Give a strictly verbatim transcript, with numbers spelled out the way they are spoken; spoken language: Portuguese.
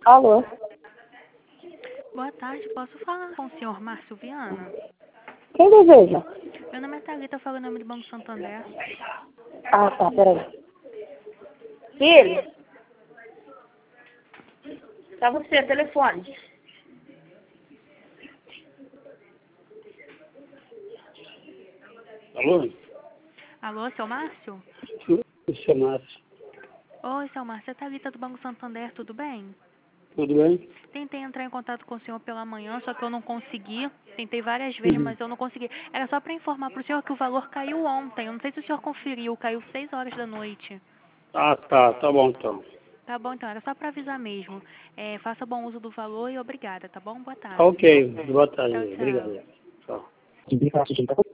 Alô? Boa tarde, posso falar com o senhor Márcio Viana? Quem deseja? Meu nome é Thalita, eu falo em nome do Banco Santander. Ah, tá, peraí. Filho? Tá você, telefone. Alô? Alô, seu Márcio? Isso é Márcio. Oi, seu Márcio, é Thalita do Banco Santander, tudo bem? Tudo bem? Tentei entrar em contato com o senhor pela manhã, só que eu não consegui. Tentei várias vezes, Uhum. mas eu não consegui. Era só para informar para o senhor que o valor caiu ontem. Eu não sei se o senhor conferiu, caiu seis horas da noite. Ah, tá. Tá bom, então. Tá bom, então, era só para avisar mesmo. É, faça bom uso do valor e obrigada, tá bom? Boa tarde. Ok. Boa tarde. Tchau, tchau. Obrigado. Tchau.